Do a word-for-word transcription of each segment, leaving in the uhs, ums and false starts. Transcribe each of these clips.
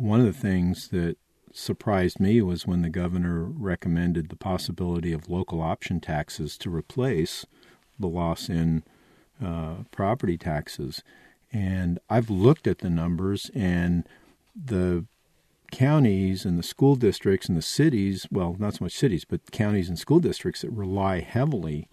one of the things that surprised me was when the governor recommended the possibility of local option taxes to replace the loss in uh, property taxes. And I've looked at the numbers, and the counties and the school districts and the cities, well, not so much cities, but counties and school districts that rely heavily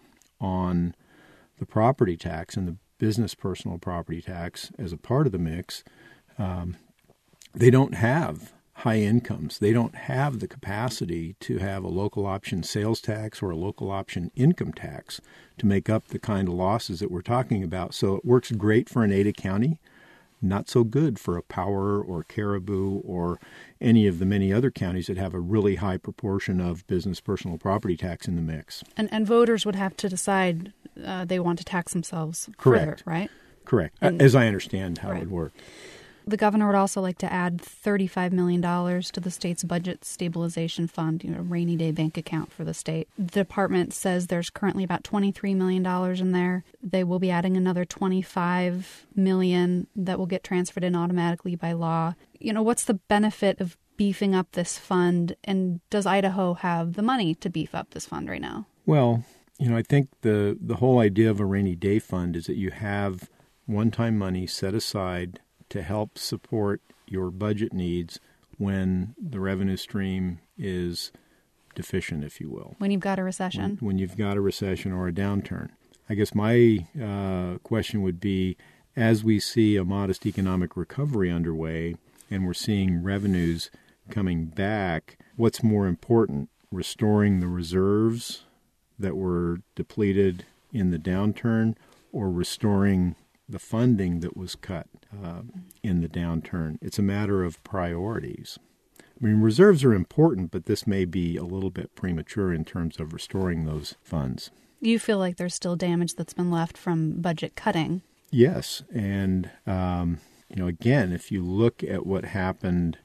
on the property tax and the business personal property tax as a part of the mix, um, they don't have high incomes. They don't have the capacity to have a local option sales tax or a local option income tax to make up the kind of losses that we're talking about. So it works great for an Ada County, not so good for a Power or Caribou or any of the many other counties that have a really high proportion of business personal property tax in the mix. And, and voters would have to decide uh, they want to tax themselves Correct. further, right? Correct, And, as I understand how right. it would work. The governor would also like to add thirty-five million dollars to the state's budget stabilization fund, you know, rainy day bank account for the state. The department says there's currently about twenty-three million dollars in there. They will be adding another twenty-five million dollars that will get transferred in automatically by law. You know, what's the benefit of beefing up this fund, and does Idaho have the money to beef up this fund right now? Well, you know, I think the, the whole idea of a rainy day fund is that you have one-time money set aside to help support your budget needs when the revenue stream is deficient, if you will. When you've got a recession. When, when you've got a recession or a downturn. I guess my uh, question would be, as we see a modest economic recovery underway and we're seeing revenues coming back, what's more important, restoring the reserves that were depleted in the downturn or restoring the funding that was cut uh, in the downturn? It's a matter of priorities. I mean, reserves are important, but this may be a little bit premature in terms of restoring those funds. You feel like there's still damage that's been left from budget cutting. Yes. And, um, you know, again, if you look at what happened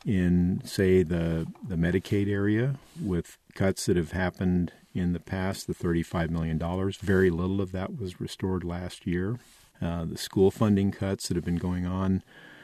in, say, the, the Medicaid area with cuts that have happened in the past, the thirty-five million dollars, very little of that was restored last year. Uh, the school funding cuts that have been going on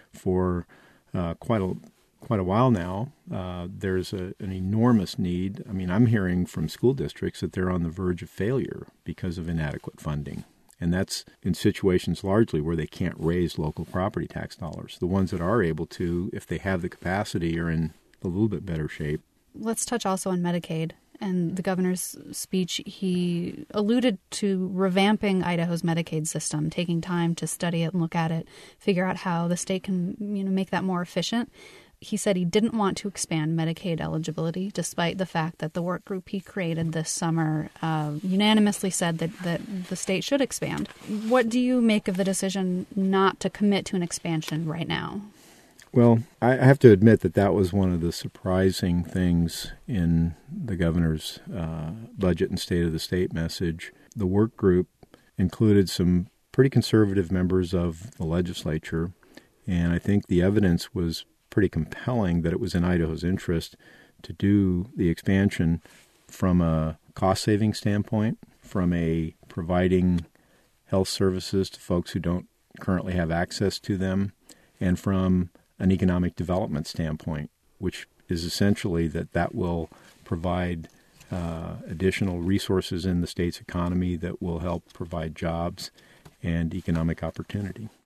for uh, quite a quite a while now. Uh, there's a, an enormous need. I mean, I'm hearing from school districts that they're on the verge of failure because of inadequate funding. And that's in situations largely where they can't raise local property tax dollars. The ones that are able to, if they have the capacity, are in a little bit better shape. Let's touch also on Medicaid. And the governor's speech, he alluded to revamping Idaho's Medicaid system, taking time to study it and look at it, figure out how the state can, you know, make that more efficient. He said he didn't want to expand Medicaid eligibility, despite the fact that the work group he created this summer uh, unanimously said that, that the state should expand. What do you make of the decision not to commit to an expansion right now? Well, I have to admit that that was one of the surprising things in the governor's uh, budget and State of the State message. The work group included some pretty conservative members of the legislature, and I think the evidence was pretty compelling that it was in Idaho's interest to do the expansion from a cost-saving standpoint, from a providing health services to folks who don't currently have access to them, and from an economic development standpoint, which is essentially that that will provide uh, additional resources in the state's economy that will help provide jobs and economic opportunity.